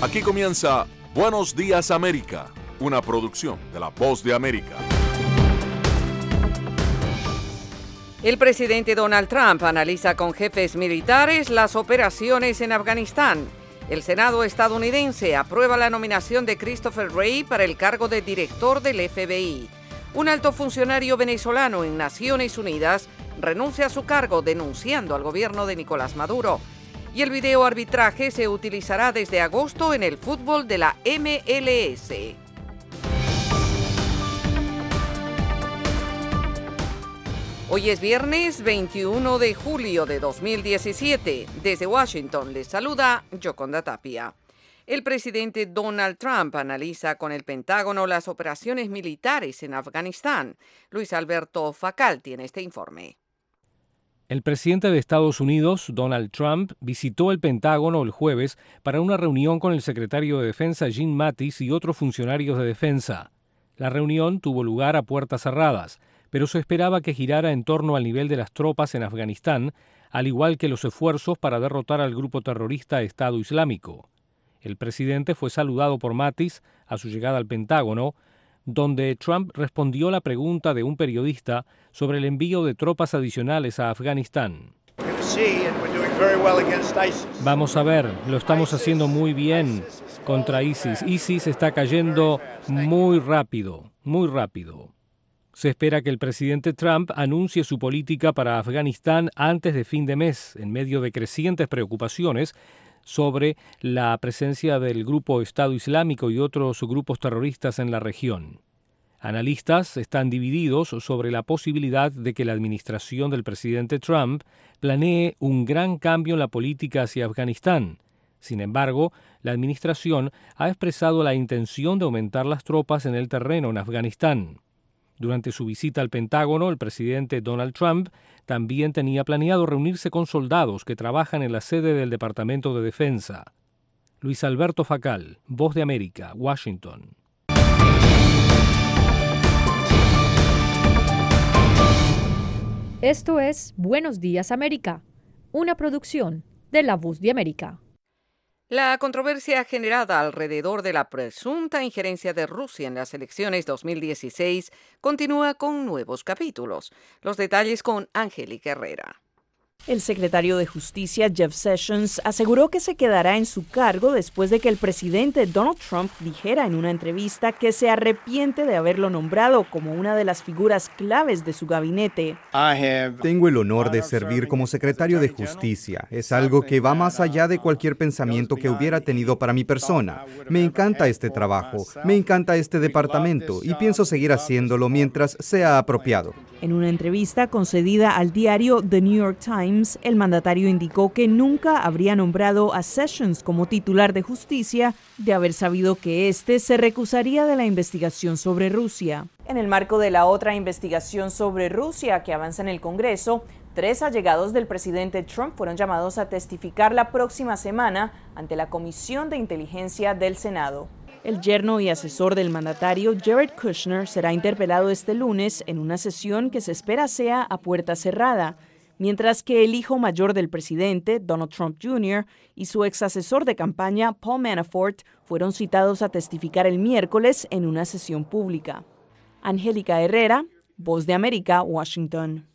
Aquí comienza Buenos Días América, una producción de La Voz de América. El presidente Donald Trump analiza con jefes militares las operaciones en Afganistán. El Senado estadounidense aprueba la nominación de Christopher Wray para el cargo de director del FBI. Un alto funcionario venezolano en Naciones Unidas renuncia a su cargo denunciando al gobierno de Nicolás Maduro. Y el videoarbitraje se utilizará desde agosto en el fútbol de la MLS. Hoy es viernes 21 de julio de 2017. Desde Washington les saluda Yoconda Tapia. El presidente Donald Trump analiza con el Pentágono las operaciones militares en Afganistán. Luis Alberto Facal tiene este informe. El presidente de Estados Unidos, Donald Trump, visitó el Pentágono el jueves para una reunión con el secretario de Defensa Jim Mattis y otros funcionarios de defensa. La reunión tuvo lugar a puertas cerradas, pero se esperaba que girara en torno al nivel de las tropas en Afganistán, al igual que los esfuerzos para derrotar al grupo terrorista Estado Islámico. El presidente fue saludado por Mattis a su llegada al Pentágono, donde Trump respondió la pregunta de un periodista sobre el envío de tropas adicionales a Afganistán. Vamos a ver, lo estamos haciendo muy bien contra ISIS. ISIS está cayendo muy rápido, muy rápido. Se espera que el presidente Trump anuncie su política para Afganistán antes de fin de mes, en medio de crecientes preocupaciones sobre la presencia del grupo Estado Islámico y otros grupos terroristas en la región. Analistas están divididos sobre la posibilidad de que la administración del presidente Trump planee un gran cambio en la política hacia Afganistán. Sin embargo, la administración ha expresado la intención de aumentar las tropas en el terreno en Afganistán. Durante su visita al Pentágono, el presidente Donald Trump también tenía planeado reunirse con soldados que trabajan en la sede del Departamento de Defensa. Luis Alberto Facal, Voz de América, Washington. Esto es Buenos Días América, una producción de La Voz de América. La controversia generada alrededor de la presunta injerencia de Rusia en las elecciones 2016 continúa con nuevos capítulos. Los detalles con Angélica Herrera. El secretario de Justicia, Jeff Sessions, aseguró que se quedará en su cargo después de que el presidente Donald Trump dijera en una entrevista que se arrepiente de haberlo nombrado como una de las figuras claves de su gabinete. Tengo el honor de servir como secretario de Justicia. Es algo que va más allá de cualquier pensamiento que hubiera tenido para mi persona. Me encanta este trabajo, me encanta este departamento y pienso seguir haciéndolo mientras sea apropiado. En una entrevista concedida al diario The New York Times, el mandatario indicó que nunca habría nombrado a Sessions como titular de justicia de haber sabido que éste se recusaría de la investigación sobre Rusia. En el marco de la otra investigación sobre Rusia que avanza en el Congreso, 3 allegados del presidente Trump fueron llamados a testificar la próxima semana ante la Comisión de Inteligencia del Senado. El yerno y asesor del mandatario, Jared Kushner, será interpelado este lunes en una sesión que se espera sea a puerta cerrada, mientras que el hijo mayor del presidente, Donald Trump Jr., y su ex asesor de campaña, Paul Manafort, fueron citados a testificar el miércoles en una sesión pública. Angélica Herrera, Voz de América, Washington.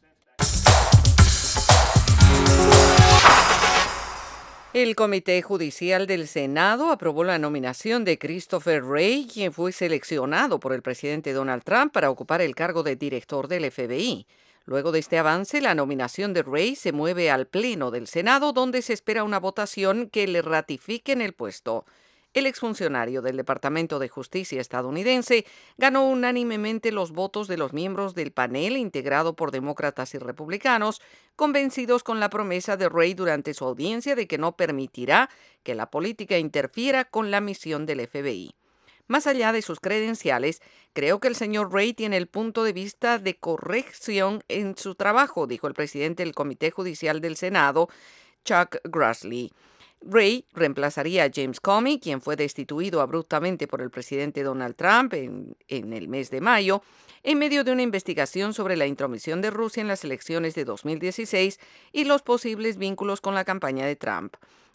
El Comité Judicial del Senado aprobó la nominación de Christopher Wray, quien fue seleccionado por el presidente Donald Trump para ocupar el cargo de director del FBI. Luego de este avance, la nominación de Wray se mueve al Pleno del Senado, donde se espera una votación que le ratifique en el puesto. El exfuncionario del Departamento de Justicia estadounidense ganó unánimemente los votos de los miembros del panel integrado por demócratas y republicanos, convencidos con la promesa de Wray durante su audiencia de que no permitirá que la política interfiera con la misión del FBI. Más allá de sus credenciales, creo que el señor Wray tiene el punto de vista de corrección en su trabajo, dijo el presidente del Comité Judicial del Senado, Chuck Grassley. Wray reemplazaría a James Comey, quien fue destituido abruptamente por el presidente Donald Trump en el mes de mayo, en medio de una investigación sobre la intromisión de Rusia en las elecciones de 2016 y los posibles vínculos con la campaña de Trump.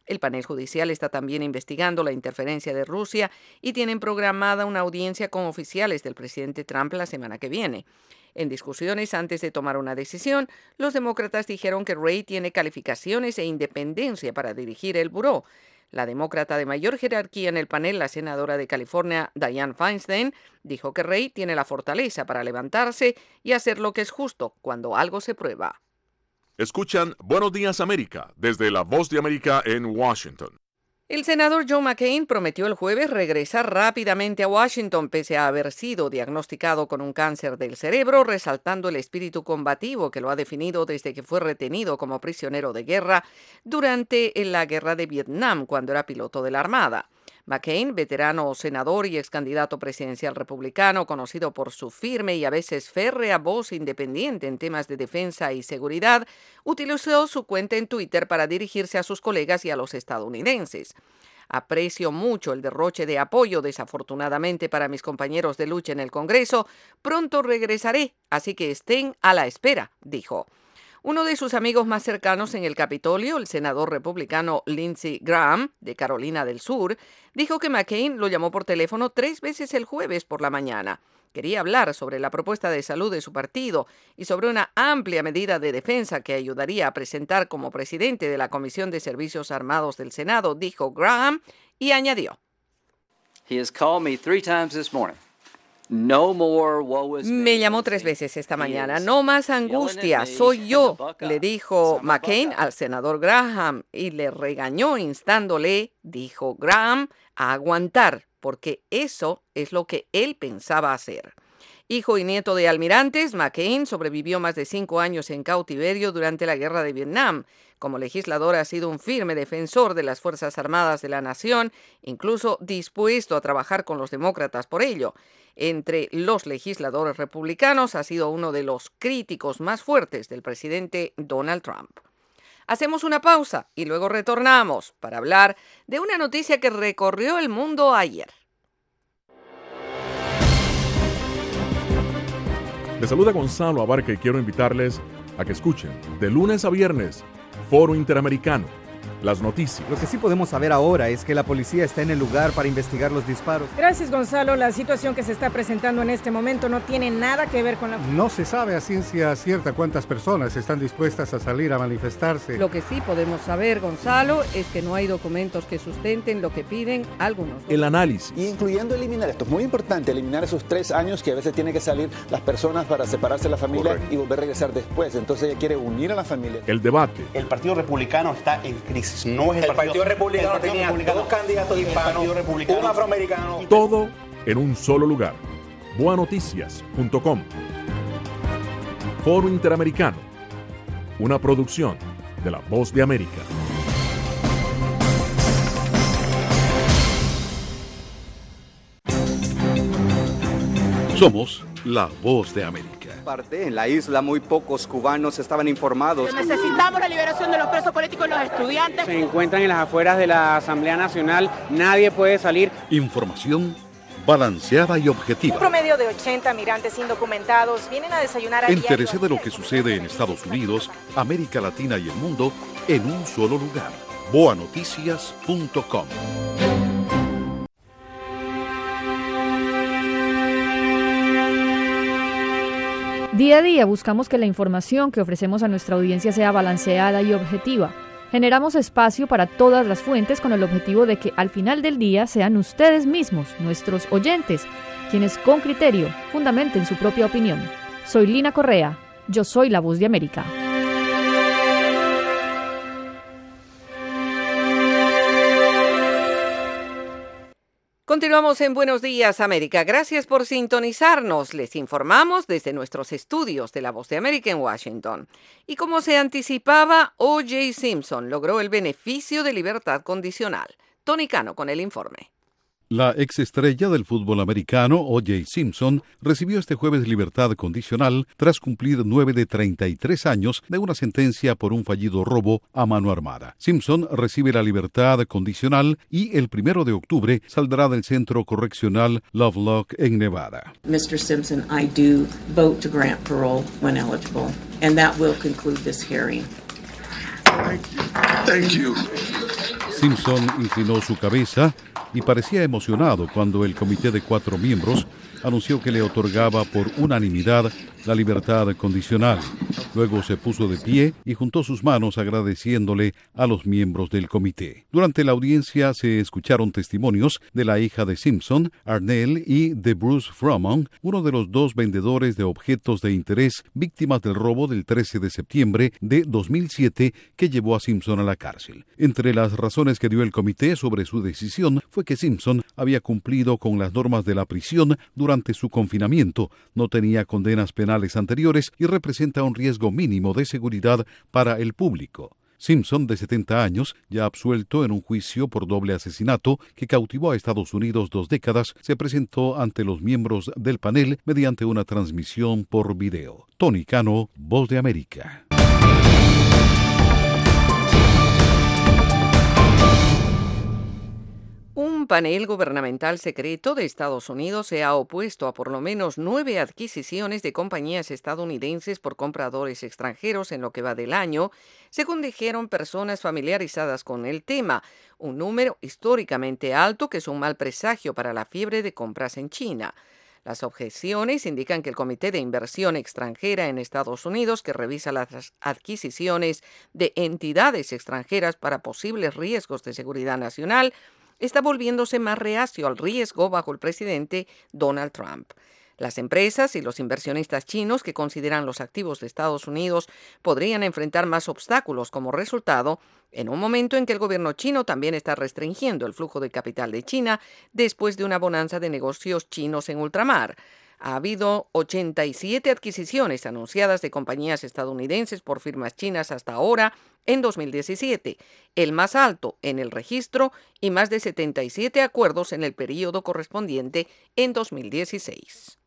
El panel judicial está también investigando la interferencia de Rusia y tienen programada una audiencia con oficiales del presidente Trump la semana que viene. En discusiones antes de tomar una decisión, los demócratas dijeron que Wray tiene calificaciones e independencia para dirigir el buró. La demócrata de mayor jerarquía en el panel, la senadora de California, Dianne Feinstein, dijo que Wray tiene la fortaleza para levantarse y hacer lo que es justo cuando algo se prueba. Escuchan Buenos Días América desde La Voz de América en Washington. El senador John McCain prometió el jueves regresar rápidamente a Washington pese a haber sido diagnosticado con un cáncer del cerebro, resaltando el espíritu combativo que lo ha definido desde que fue retenido como prisionero de guerra durante la guerra de Vietnam cuando era piloto de la Armada. McCain, veterano senador y ex candidato presidencial republicano, conocido por su firme y a veces férrea voz independiente en temas de defensa y seguridad, utilizó su cuenta en Twitter para dirigirse a sus colegas y a los estadounidenses. Aprecio mucho el derroche de apoyo, desafortunadamente para mis compañeros de lucha en el Congreso. Pronto regresaré, así que estén a la espera, dijo. Uno de sus amigos más cercanos en el Capitolio, el senador republicano Lindsey Graham, de Carolina del Sur, dijo que McCain lo llamó por teléfono 3 veces el jueves por la mañana. Quería hablar sobre la propuesta de salud de su partido y sobre una amplia medida de defensa que ayudaría a presentar como presidente de la Comisión de Servicios Armados del Senado, dijo Graham, y añadió. He has called me 3 times this morning. No more woe is me. Me llamó 3 veces esta mañana. No más angustia, soy yo, le dijo McCain al senador Graham y le regañó instándole, dijo Graham, a aguantar, porque eso es lo que él pensaba hacer. Hijo y nieto de almirantes, McCain sobrevivió más de 5 años en cautiverio durante la guerra de Vietnam. Como legislador ha sido un firme defensor de las Fuerzas Armadas de la nación, incluso dispuesto a trabajar con los demócratas por ello. Entre los legisladores republicanos ha sido uno de los críticos más fuertes del presidente Donald Trump. Hacemos una pausa y luego retornamos para hablar de una noticia que recorrió el mundo ayer. Les saluda Gonzalo Abarca y quiero invitarles a que escuchen de lunes a viernes Foro Interamericano, las noticias. Lo que sí podemos saber ahora es que la policía está en el lugar para investigar los disparos. Gracias, Gonzalo. La situación que se está presentando en este momento no tiene nada que ver con la... No se sabe a ciencia cierta cuántas personas están dispuestas a salir a manifestarse. Lo que sí podemos saber, Gonzalo, es que no hay documentos que sustenten lo que piden algunos. El análisis. Y incluyendo eliminar, esto es muy importante, eliminar esos 3 años que a veces tienen que salir las personas para separarse de la familia. Correcto. Y volver a regresar después. Entonces ella quiere unir a la familia. El debate. El Partido Republicano está en crisis. No es el Partido Republicano tenía 2 candidatos hispanos, un afroamericano. Todo en un solo lugar. Boanoticias.com. Foro Interamericano. Una producción de La Voz de América. Somos La Voz de América. En la isla muy pocos cubanos estaban informados. Necesitamos la liberación de los presos políticos y los estudiantes. Se encuentran en las afueras de la Asamblea Nacional, nadie puede salir. Información balanceada y objetiva. Un promedio de 80 migrantes indocumentados vienen a desayunar a Entérese de lo que sucede en Estados Unidos, América Latina y el mundo en un solo lugar. Boanoticias.com. Día a día buscamos que la información que ofrecemos a nuestra audiencia sea balanceada y objetiva. Generamos espacio para todas las fuentes con el objetivo de que al final del día sean ustedes mismos, nuestros oyentes, quienes con criterio fundamenten su propia opinión. Soy Lina Correa, yo soy La Voz de América. Continuamos en Buenos Días, América. Gracias por sintonizarnos. Les informamos desde nuestros estudios de La Voz de América en Washington. Y como se anticipaba, O.J. Simpson logró el beneficio de libertad condicional. Tony Cano con el informe. La exestrella del fútbol americano, O.J. Simpson, recibió este jueves libertad condicional tras cumplir 9 de 33 años de una sentencia por un fallido robo a mano armada. Simpson recibe la libertad condicional y el 1 de octubre saldrá del centro correccional Lovelock en Nevada. Mr. Simpson, I do vote to grant parole when eligible, and that will conclude this hearing. Thank you. Simpson inclinó su cabeza y parecía emocionado cuando el comité de 4 miembros anunció que le otorgaba por unanimidad la libertad condicional. Luego se puso de pie y juntó sus manos agradeciéndole a los miembros del comité. Durante la audiencia se escucharon testimonios de la hija de Simpson, Arnell, y de Bruce Fromon, uno de los 2 vendedores de objetos de interés víctimas del robo del 13 de septiembre de 2007 que llevó a Simpson a la cárcel. Entre las razones que dio el comité sobre su decisión fue que Simpson había cumplido con las normas de la prisión durante su confinamiento, no tenía condenas penales anteriores y representa un riesgo mínimo de seguridad para el público. Simpson, de 70 años, ya absuelto en un juicio por doble asesinato que cautivó a Estados Unidos 2 décadas, se presentó ante los miembros del panel mediante una transmisión por video. Tony Cano, Voz de América. Un panel gubernamental secreto de Estados Unidos se ha opuesto a por lo menos 9 adquisiciones de compañías estadounidenses por compradores extranjeros en lo que va del año, según dijeron personas familiarizadas con el tema, un número históricamente alto que es un mal presagio para la fiebre de compras en China. Las objeciones indican que el Comité de Inversión Extranjera en Estados Unidos, que revisa las adquisiciones de entidades extranjeras para posibles riesgos de seguridad nacional, está volviéndose más reacio al riesgo bajo el presidente Donald Trump. Las empresas y los inversionistas chinos que consideran los activos de Estados Unidos podrían enfrentar más obstáculos como resultado en un momento en que el gobierno chino también está restringiendo el flujo de capital de China después de una bonanza de negocios chinos en ultramar. Ha habido 87 adquisiciones anunciadas de compañías estadounidenses por firmas chinas hasta ahora en 2017, el más alto en el registro, y más de 77 acuerdos en el periodo correspondiente en 2016.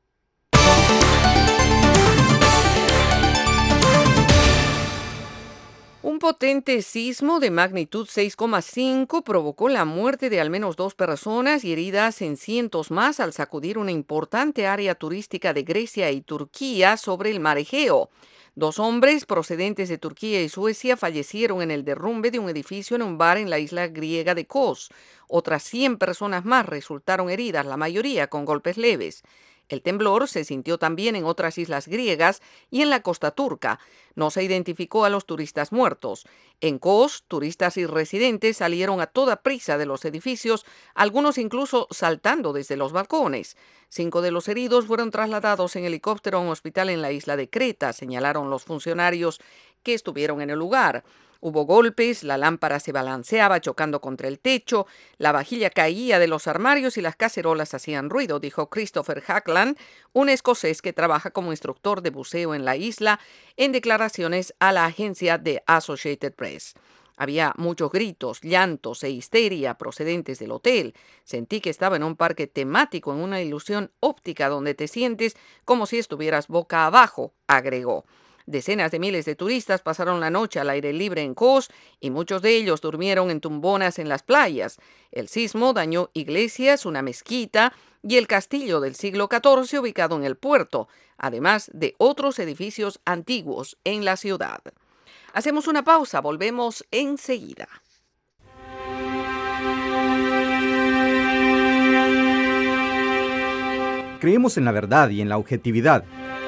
Un potente sismo de magnitud 6,5 provocó la muerte de al menos 2 personas y heridas en cientos más al sacudir una importante área turística de Grecia y Turquía sobre el mar Egeo. 2 hombres procedentes de Turquía y Suecia fallecieron en el derrumbe de un edificio en un bar en la isla griega de Kos. Otras 100 personas más resultaron heridas, la mayoría con golpes leves. El temblor se sintió también en otras islas griegas y en la costa turca. No se identificó a los turistas muertos. En Kos, turistas y residentes salieron a toda prisa de los edificios, algunos incluso saltando desde los balcones. 5 de los heridos fueron trasladados en helicóptero a un hospital en la isla de Creta, señalaron los funcionarios que estuvieron en el lugar. Hubo golpes, la lámpara se balanceaba chocando contra el techo, la vajilla caía de los armarios y las cacerolas hacían ruido, dijo Christopher Hackland, un escocés que trabaja como instructor de buceo en la isla, en declaraciones a la agencia de Associated Press. Había muchos gritos, llantos e histeria procedentes del hotel. Sentí que estaba en un parque temático, en una ilusión óptica donde te sientes como si estuvieras boca abajo, agregó. Decenas de miles de turistas pasaron la noche al aire libre en Kos y muchos de ellos durmieron en tumbonas en las playas. El sismo dañó iglesias, una mezquita y el castillo del siglo XIV ubicado en el puerto, además de otros edificios antiguos en la ciudad. Hacemos una pausa, volvemos enseguida. Creemos en la verdad y en la objetividad.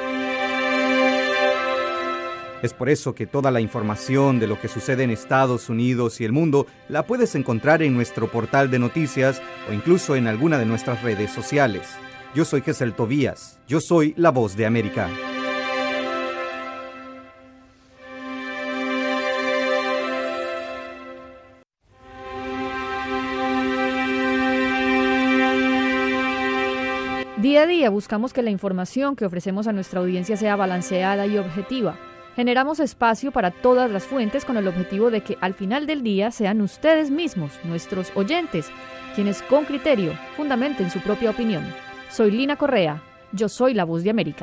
Es por eso que toda la información de lo que sucede en Estados Unidos y el mundo la puedes encontrar en nuestro portal de noticias o incluso en alguna de nuestras redes sociales. Yo soy Gesell Tobías. Yo soy la Voz de América. Día a día buscamos que la información que ofrecemos a nuestra audiencia sea balanceada y objetiva. Generamos espacio para todas las fuentes con el objetivo de que al final del día sean ustedes mismos, nuestros oyentes, quienes con criterio fundamenten su propia opinión. Soy Lina Correa, yo soy la Voz de América.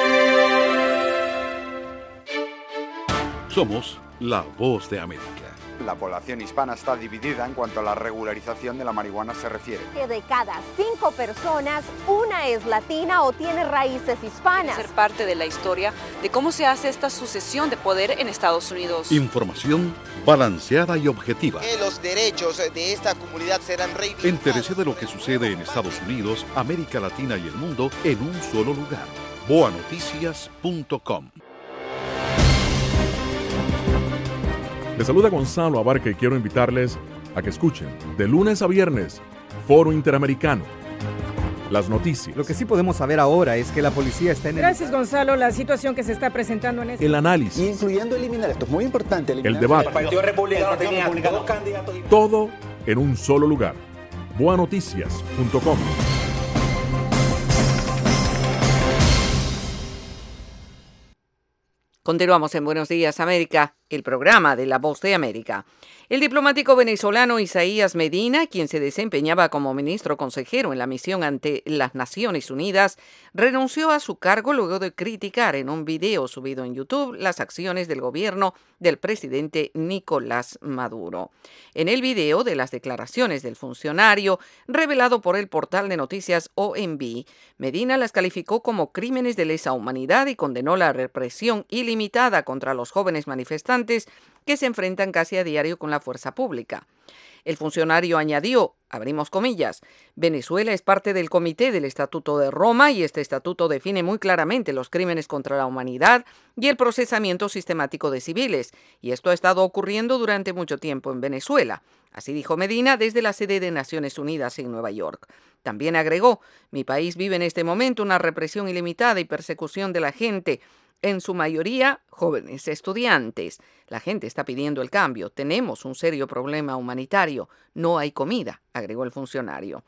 Somos la Voz de América. La población hispana está dividida en cuanto a la regularización de la marihuana se refiere. Que de cada 5 personas, una es latina o tiene raíces hispanas. Ser parte de la historia de cómo se hace esta sucesión de poder en Estados Unidos. Información balanceada y objetiva. Que los derechos de esta comunidad serán reivindicados. Entérese de lo que sucede en Estados Unidos, América Latina y el mundo en un solo lugar. boanoticias.com. Les saluda Gonzalo Abarca y quiero invitarles a que escuchen de lunes a viernes Foro Interamericano. Las noticias. Lo que sí podemos saber ahora es que la policía está en Gracias, Gonzalo. La situación que se está presentando en este... El análisis. Incluyendo eliminar, esto es muy importante. El debate. El Partido Republicano tenía 2 candidatos. Todo en un solo lugar. boanoticias.com. Continuamos en Buenos Días, América, el programa de La Voz de América. El diplomático venezolano Isaías Medina, quien se desempeñaba como ministro consejero en la misión ante las Naciones Unidas, renunció a su cargo luego de criticar en un video subido en YouTube las acciones del gobierno del presidente Nicolás Maduro. En el video de las declaraciones del funcionario, revelado por el portal de noticias OMB, Medina las calificó como crímenes de lesa humanidad y condenó la represión ilimitada contra los jóvenes manifestantes que se enfrentan casi a diario con la fuerza pública. El funcionario añadió, abrimos comillas, Venezuela es parte del Comité del Estatuto de Roma y este estatuto define muy claramente los crímenes contra la humanidad y el procesamiento sistemático de civiles, y esto ha estado ocurriendo durante mucho tiempo en Venezuela. Así dijo Medina desde la sede de Naciones Unidas en Nueva York. También agregó, mi país vive en este momento una represión ilimitada y persecución de la gente, en su mayoría jóvenes estudiantes. La gente está pidiendo el cambio. Tenemos un serio problema humanitario. No hay comida, agregó el funcionario.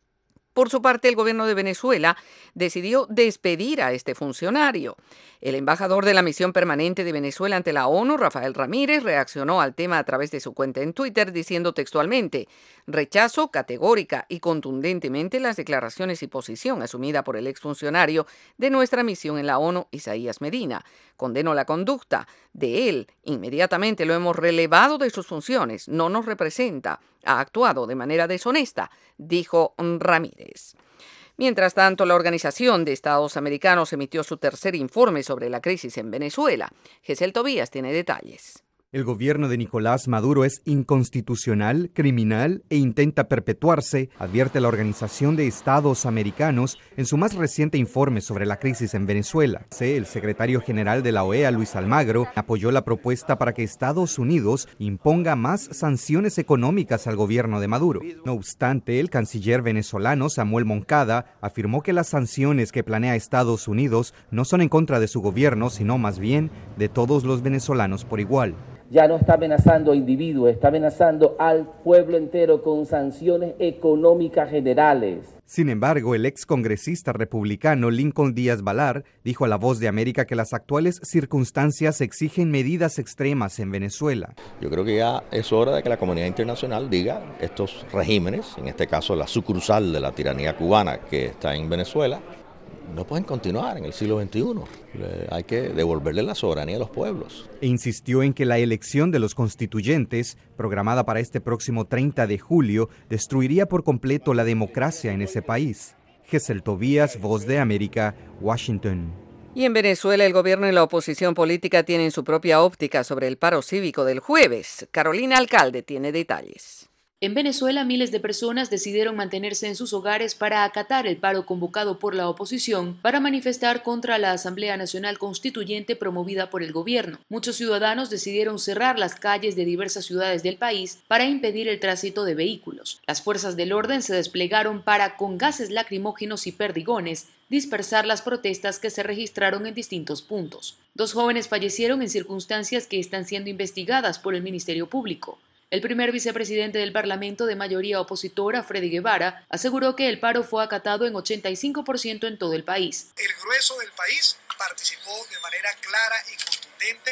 Por su parte, el gobierno de Venezuela decidió despedir a este funcionario. El embajador de la misión permanente de Venezuela ante la ONU, Rafael Ramírez, reaccionó al tema a través de su cuenta en Twitter diciendo textualmente: rechazo categórica y contundentemente las declaraciones y posición asumida por el exfuncionario de nuestra misión en la ONU, Isaías Medina. Condeno la conducta de él. Inmediatamente lo hemos relevado de sus funciones. No nos representa. Ha actuado de manera deshonesta, dijo Ramírez. Mientras tanto, la Organización de Estados Americanos emitió su tercer informe sobre la crisis en Venezuela. Gesell Tobías tiene detalles. El gobierno de Nicolás Maduro es inconstitucional, criminal e intenta perpetuarse, advierte la Organización de Estados Americanos en su más reciente informe sobre la crisis en Venezuela. El secretario general de la OEA, Luis Almagro, apoyó la propuesta para que Estados Unidos imponga más sanciones económicas al gobierno de Maduro. No obstante, el canciller venezolano, Samuel Moncada, afirmó que las sanciones que planea Estados Unidos no son en contra de su gobierno, sino más bien de todos los venezolanos por igual. Ya no está amenazando a individuos, está amenazando al pueblo entero con sanciones económicas generales. Sin embargo, el excongresista republicano Lincoln Díaz Balart dijo a La Voz de América que las actuales circunstancias exigen medidas extremas en Venezuela. Yo creo que ya es hora de que la comunidad internacional diga estos regímenes, en este caso la sucursal de la tiranía cubana que está en Venezuela, no pueden continuar en el siglo XXI. Hay que devolverle la soberanía a los pueblos. E insistió en que la elección de los constituyentes, programada para este próximo 30 de julio, destruiría por completo la democracia en ese país. Gesell Tobías, Voz de América, Washington. Y en Venezuela, el gobierno y la oposición política tienen su propia óptica sobre el paro cívico del jueves. Carolina Alcalde tiene detalles. En Venezuela, miles de personas decidieron mantenerse en sus hogares para acatar el paro convocado por la oposición para manifestar contra la Asamblea Nacional Constituyente promovida por el gobierno. Muchos ciudadanos decidieron cerrar las calles de diversas ciudades del país para impedir el tránsito de vehículos. Las fuerzas del orden se desplegaron para, con gases lacrimógenos y perdigones, dispersar las protestas que se registraron en distintos puntos. 2 jóvenes fallecieron en circunstancias que están siendo investigadas por el Ministerio Público. El primer vicepresidente del Parlamento de mayoría opositora, Freddy Guevara, aseguró que el paro fue acatado en 85% en todo el país. El grueso del país participó de manera clara y contundente.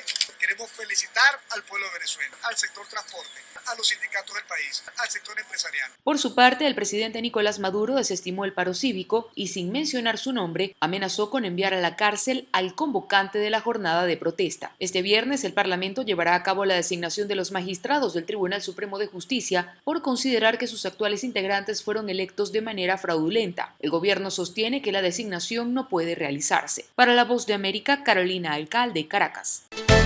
Queremos felicitar al pueblo de Venezuela, al sector transporte, a los sindicatos del país, al sector empresarial. Por su parte, el presidente Nicolás Maduro desestimó el paro cívico y, sin mencionar su nombre, amenazó con enviar a la cárcel al convocante de la jornada de protesta. Este viernes, el Parlamento llevará a cabo la designación de los magistrados del Tribunal Supremo de Justicia por considerar que sus actuales integrantes fueron electos de manera fraudulenta. El gobierno sostiene que la designación no puede realizarse. Para La Voz de América, Carolina Alcalde, Caracas.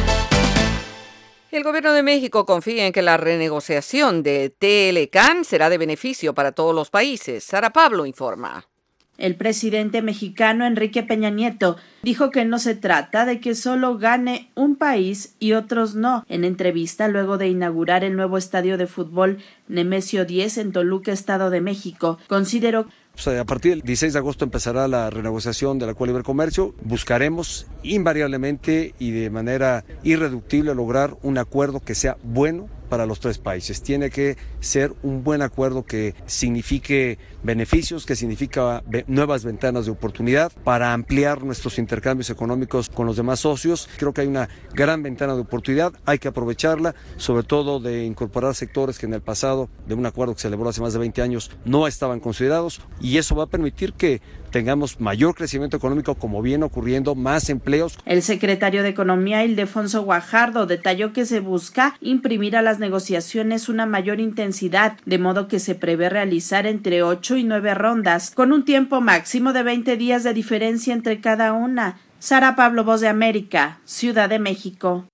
El gobierno de México confía en que la renegociación de TLCAN será de beneficio para todos los países. Sara Pablo informa. El presidente mexicano Enrique Peña Nieto dijo que no se trata de que solo gane un país y otros no. En entrevista luego de inaugurar el nuevo estadio de fútbol Nemesio 10 en Toluca, Estado de México, consideró a partir del 16 de agosto empezará la renegociación del Acuerdo de Libre Comercio. Buscaremos invariablemente y de manera irreductible lograr un acuerdo que sea bueno para los tres países. Tiene que ser un buen acuerdo que signifique beneficios, que significa nuevas ventanas de oportunidad para ampliar nuestros intercambios económicos con los demás socios. Creo que hay una gran ventana de oportunidad, hay que aprovecharla, sobre todo de incorporar sectores que en el pasado, de un acuerdo que se celebró hace más de 20 años, no estaban considerados, y eso va a permitir que tengamos mayor crecimiento económico, como viene ocurriendo, más empleos. El secretario de Economía, Ildefonso Guajardo, detalló que se busca imprimir a las negociaciones una mayor intensidad, de modo que se prevé realizar entre 8 y 9 rondas, con un tiempo máximo de 20 días de diferencia entre cada una. Sara Pablo, Voz de América, Ciudad de México.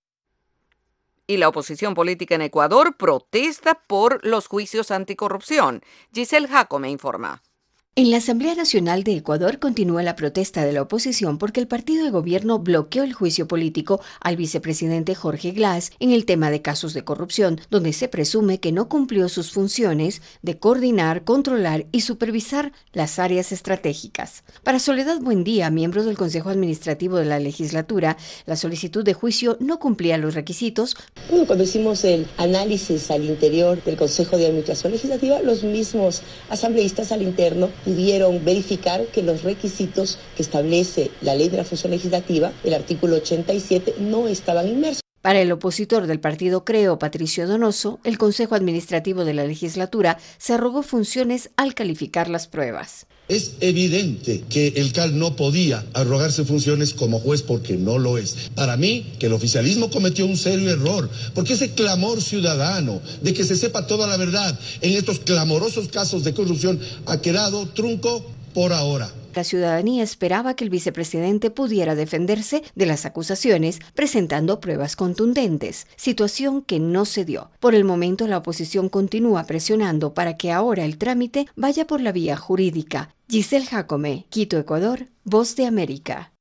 Y la oposición política en Ecuador protesta por los juicios anticorrupción. Giselle Jacome informa. En la Asamblea Nacional de Ecuador continúa la protesta de la oposición porque el partido de gobierno bloqueó el juicio político al vicepresidente Jorge Glass en el tema de casos de corrupción, donde se presume que no cumplió sus funciones de coordinar, controlar y supervisar las áreas estratégicas. Para Soledad Buendía, miembro del Consejo Administrativo de la Legislatura, la solicitud de juicio no cumplía los requisitos. Cuando hicimos el análisis al interior del Consejo de Administración Legislativa, los mismos asambleístas al interno pudieron verificar que los requisitos que establece la Ley de la Función Legislativa, el artículo 87, no estaban inmersos. Para el opositor del partido Creo, Patricio Donoso, el Consejo Administrativo de la Legislatura se arrogó funciones al calificar las pruebas. Es evidente que el CAL no podía arrogarse funciones como juez porque no lo es. Para mí, que el oficialismo cometió un serio error, porque ese clamor ciudadano de que se sepa toda la verdad en estos clamorosos casos de corrupción ha quedado trunco por ahora. La ciudadanía esperaba que el vicepresidente pudiera defenderse de las acusaciones presentando pruebas contundentes, situación que no se dio. Por el momento, la oposición continúa presionando para que ahora el trámite vaya por la vía jurídica. Giselle Jacome, Quito, Ecuador, Voz de América.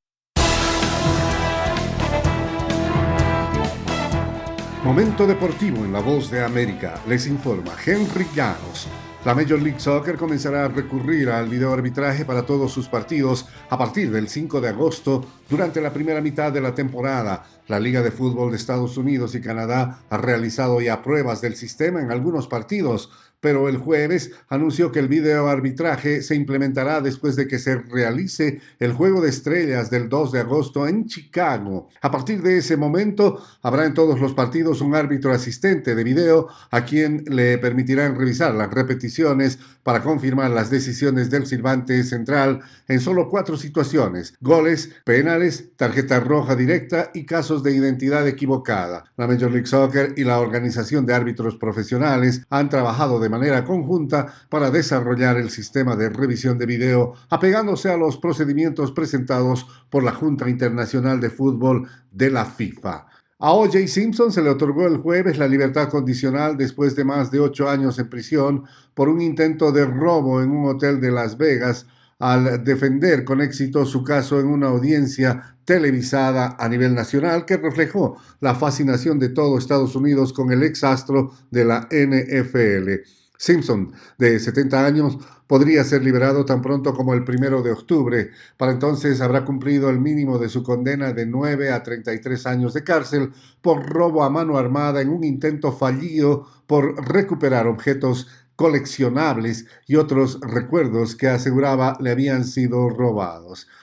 Momento deportivo en La Voz de América. Les informa Henry Llanos. La Major League Soccer comenzará a recurrir al videoarbitraje para todos sus partidos a partir del 5 de agosto durante la primera mitad de la temporada. La Liga de Fútbol de Estados Unidos y Canadá ha realizado ya pruebas del sistema en algunos partidos, pero el jueves anunció que el videoarbitraje se implementará después de que se realice el Juego de Estrellas del 2 de agosto en Chicago. A partir de ese momento, habrá en todos los partidos un árbitro asistente de video a quien le permitirán revisar las repeticiones para confirmar las decisiones del silbante central en solo 4 situaciones: goles, penales, tarjeta roja directa y casos de identidad equivocada. La Major League Soccer y la Organización de Árbitros Profesionales han trabajado de manera conjunta para desarrollar el sistema de revisión de video, apegándose a los procedimientos presentados por la Junta Internacional de Fútbol de la FIFA. A O.J. Simpson se le otorgó el jueves la libertad condicional después de más de 8 años en prisión por un intento de robo en un hotel de Las Vegas, al defender con éxito su caso en una audiencia televisada a nivel nacional que reflejó la fascinación de todo Estados Unidos con el exastro de la NFL. Simpson, de 70 años, podría ser liberado tan pronto como el 1 de octubre. Para entonces habrá cumplido el mínimo de su condena de 9 a 33 años de cárcel por robo a mano armada en un intento fallido por recuperar objetos coleccionables y otros recuerdos que aseguraba le habían sido robados.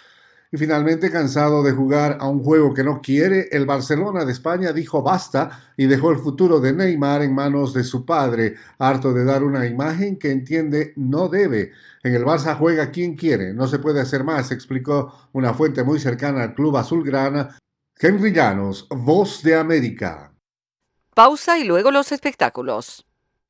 Y finalmente, cansado de jugar a un juego que no quiere, el Barcelona de España dijo basta y dejó el futuro de Neymar en manos de su padre, harto de dar una imagen que entiende no debe. En el Barça juega quien quiere, no se puede hacer más, explicó una fuente muy cercana al club azulgrana. Henry Llanos, Voz de América. Pausa y luego los espectáculos.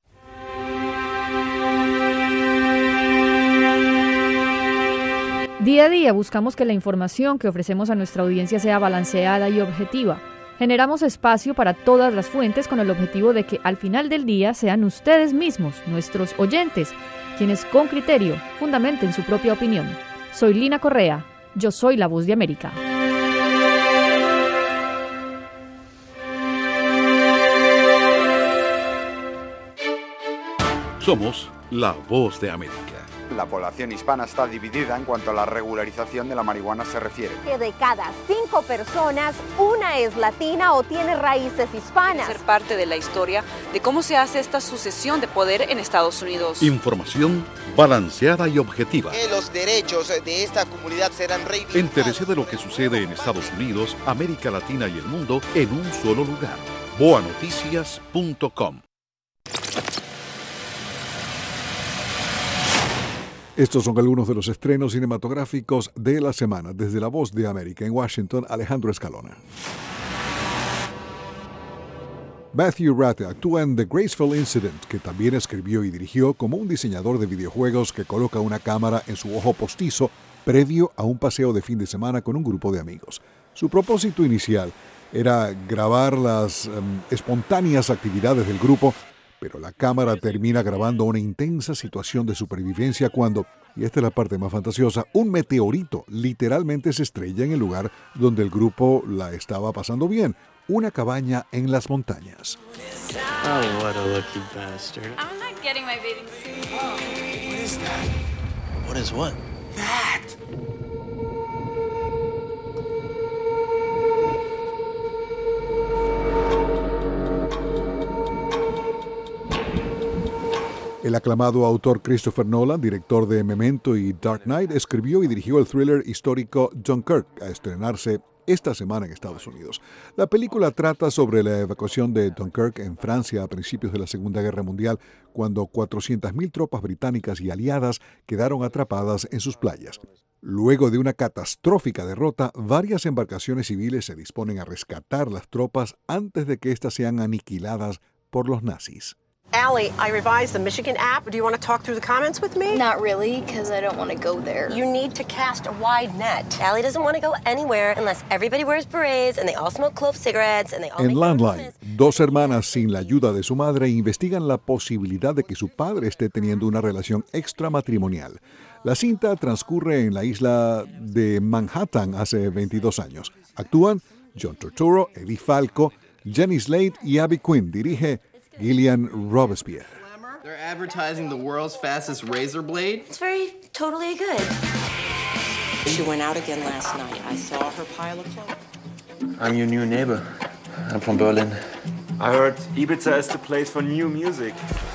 Día a día buscamos que la información que ofrecemos a nuestra audiencia sea balanceada y objetiva. Generamos espacio para todas las fuentes con el objetivo de que al final del día sean ustedes mismos, nuestros oyentes, quienes con criterio fundamenten su propia opinión. Soy Lina Correa, yo soy la Voz de América. Somos la Voz de América. La población hispana está dividida en cuanto a la regularización de la marihuana se refiere. Que de cada 5 personas, una es latina o tiene raíces hispanas. Ser parte de la historia de cómo se hace esta sucesión de poder en Estados Unidos. Información balanceada y objetiva. Que los derechos de esta comunidad serán reivindicados. Entérese de lo que sucede en Estados Unidos, América Latina y el mundo en un solo lugar. boanoticias.com. Estos son algunos de los estrenos cinematográficos de la semana. Desde La Voz de América en Washington, Alejandro Escalona. Matthew Rath actúa en The Graceful Incident, que también escribió y dirigió, como un diseñador de videojuegos que coloca una cámara en su ojo postizo previo a un paseo de fin de semana con un grupo de amigos. Su propósito inicial era grabar las espontáneas actividades del grupo, pero la cámara termina grabando una intensa situación de supervivencia cuando, y esta es la parte más fantasiosa, un meteorito literalmente se estrella en el lugar donde el grupo la estaba pasando bien, una cabaña en las montañas. Oh, what a lucky bastard. I'm not getting my bathing suit. Oh, what is that? What is what? That! El aclamado autor Christopher Nolan, director de Memento y Dark Knight, escribió y dirigió el thriller histórico Dunkirk, a estrenarse esta semana en Estados Unidos. La película trata sobre la evacuación de Dunkirk en Francia a principios de la Segunda Guerra Mundial, cuando 400.000 tropas británicas y aliadas quedaron atrapadas en sus playas. Luego de una catastrófica derrota, varias embarcaciones civiles se disponen a rescatar las tropas antes de que éstas sean aniquiladas por los nazis. Allie, I revised the Michigan app. Do you want to talk through the comments with me? Not really, because I don't want to go there. You need to cast a wide net. Allie doesn't want to go anywhere unless everybody wears berets and they all smoke clove cigarettes and they all En Landline, dos hermanas sin la ayuda de su madre investigan la posibilidad de que su padre esté teniendo una relación extramatrimonial. La cinta transcurre en la isla de Manhattan hace 22 años. Actúan John Turturro, Eddie Falco, Jenny Slate y Abby Quinn. Dirige Gillian Robespierre. They're advertising the world's fastest razor blade. It's very totally good. She went out again last night. I saw her pile of clothes. I'm your new neighbor. I'm from Berlin. I heard Ibiza is the place for new music.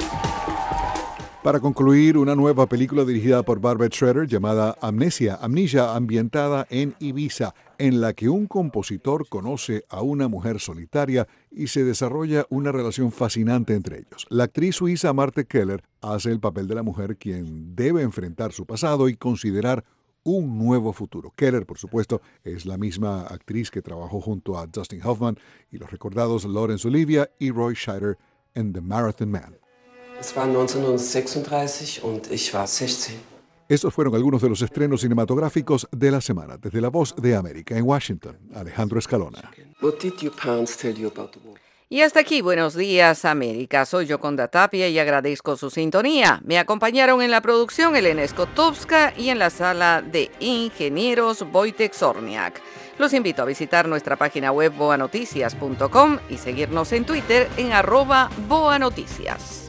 Para concluir, una nueva película dirigida por Barbara Schroeder llamada Amnesia, ambientada en Ibiza, en la que un compositor conoce a una mujer solitaria y se desarrolla una relación fascinante entre ellos. La actriz suiza Marte Keller hace el papel de la mujer quien debe enfrentar su pasado y considerar un nuevo futuro. Keller, por supuesto, es la misma actriz que trabajó junto a Dustin Hoffman y los recordados Laurence Olivier y Roy Scheider en The Marathon Man. Es war 1936 und ich war 16. Estos fueron algunos de los estrenos cinematográficos de la semana. Desde La Voz de América en Washington, Alejandro Escalona. What did your parents tell you about the war? Y hasta aquí, Buenos Días, América. Soy Yoconda Tapia y agradezco su sintonía. Me acompañaron en la producción Elena Skotowska y en la sala de ingenieros Wojtek Zorniak. Los invito a visitar nuestra página web boanoticias.com y seguirnos en Twitter en @boanoticias.